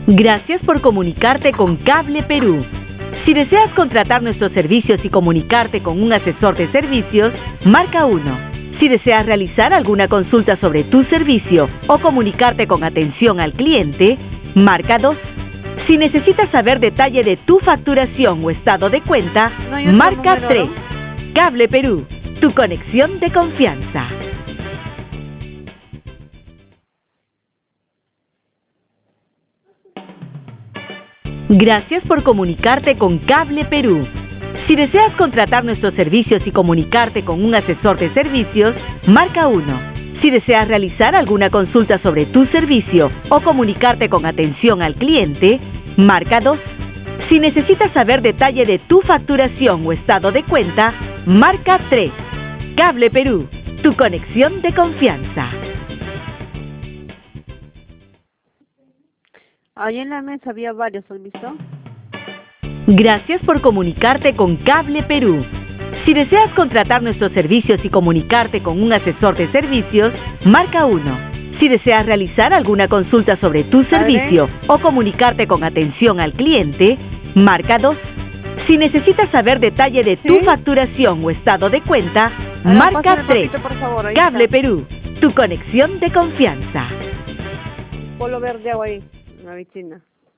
Gracias por comunicarte con Cable Perú. Si deseas contratar nuestros servicios y comunicarte con un asesor de servicios, marca 1. Si deseas realizar alguna consulta sobre tu servicio o comunicarte con atención al cliente, marca 2. Si necesitas saber detalle de tu facturación o estado de cuenta, marca 3. Cable Perú, tu conexión de confianza. Gracias por comunicarte con Cable Perú. Si deseas contratar nuestros servicios y comunicarte con un asesor de servicios, marca 1. Si deseas realizar alguna consulta sobre tu servicio o comunicarte con atención al cliente, marca 2. Si necesitas saber detalle de tu facturación o estado de cuenta, marca 3. Cable Perú, tu conexión de confianza. Ahí en la mesa había varios, ¿has visto? Gracias por comunicarte con Cable Perú. Si deseas contratar nuestros servicios y comunicarte con un asesor de servicios, marca 1. Si deseas realizar alguna consulta sobre tu servicio o comunicarte con atención al cliente, marca 2. Si necesitas saber detalle de tu facturación o estado de cuenta, marca 3. Cable Perú, tu conexión de confianza. Polo verde agua ahí, en la vitrina.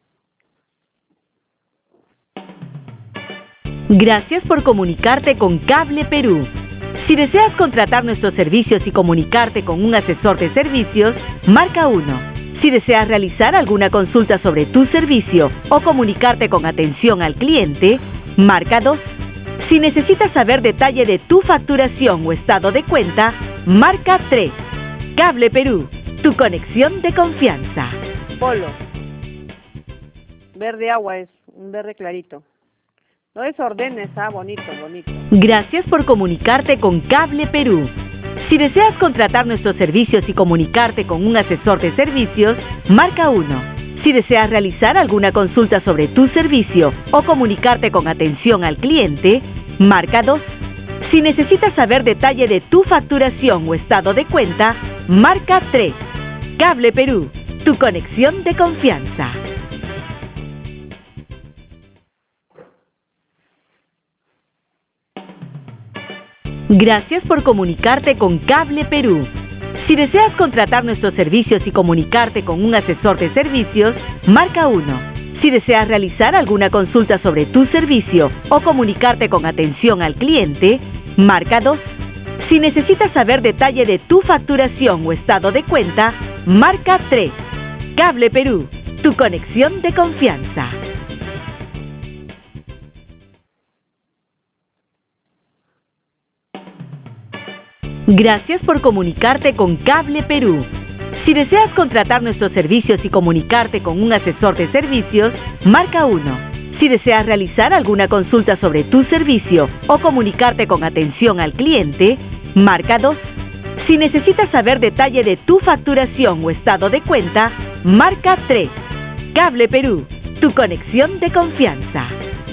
Gracias por comunicarte con Cable Perú. Si deseas contratar nuestros servicios y comunicarte con un asesor de servicios, marca 1. Si deseas realizar alguna consulta sobre tu servicio o comunicarte con atención al cliente, marca 2. Si necesitas saber detalle de tu facturación o estado de cuenta, marca 3. Cable Perú, tu conexión de confianza. Polo. Verde agua es, un verde clarito. No desordenes, bonito, bonito. Gracias por comunicarte con Cable Perú. Si deseas contratar nuestros servicios y comunicarte con un asesor de servicios, marca 1. Si deseas realizar alguna consulta sobre tu servicio o comunicarte con atención al cliente, marca 2. Si necesitas saber detalle de tu facturación o estado de cuenta, marca 3. Cable Perú, tu conexión de confianza. Gracias por comunicarte con Cable Perú. Si deseas contratar nuestros servicios y comunicarte con un asesor de servicios, marca 1. Si deseas realizar alguna consulta sobre tu servicio o comunicarte con atención al cliente, marca 2. Si necesitas saber detalle de tu facturación o estado de cuenta, marca 3. Cable Perú, tu conexión de confianza. Gracias por comunicarte con Cable Perú. Si deseas contratar nuestros servicios y comunicarte con un asesor de servicios, marca 1. Si deseas realizar alguna consulta sobre tu servicio o comunicarte con atención al cliente, marca 2. Si necesitas saber detalle de tu facturación o estado de cuenta, marca 3. Cable Perú, tu conexión de confianza.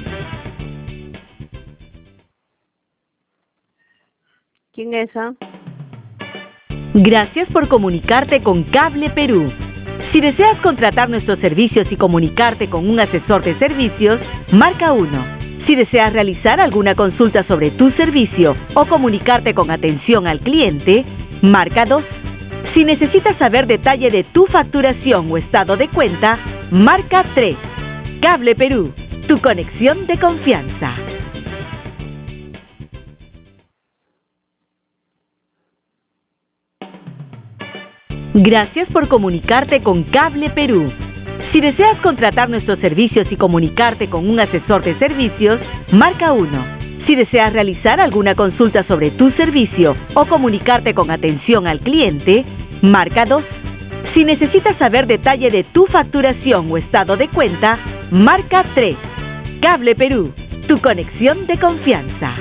¿Quién es esa? Gracias por comunicarte con Cable Perú. Si deseas contratar nuestros servicios y comunicarte con un asesor de servicios, marca 1. Si deseas realizar alguna consulta sobre tu servicio o comunicarte con atención al cliente, marca 2. Si necesitas saber detalle de tu facturación o estado de cuenta, marca 3. Cable Perú, tu conexión de confianza. Gracias por comunicarte con Cable Perú. Si deseas contratar nuestros servicios y comunicarte con un asesor de servicios, marca 1. Si deseas realizar alguna consulta sobre tu servicio o comunicarte con atención al cliente, marca 2. Si necesitas saber detalle de tu facturación o estado de cuenta, marca 3. Cable Perú, tu conexión de confianza.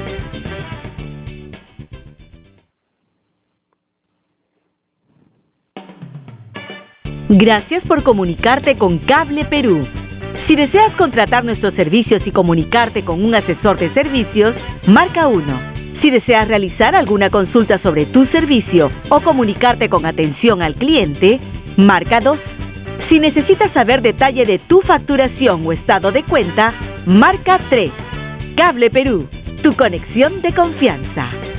Gracias por comunicarte con Cable Perú. Si deseas contratar nuestros servicios y comunicarte con un asesor de servicios, marca 1. Si deseas realizar alguna consulta sobre tu servicio o comunicarte con atención al cliente, marca 2. Si necesitas saber detalle de tu facturación o estado de cuenta, marca 3. Cable Perú, tu conexión de confianza.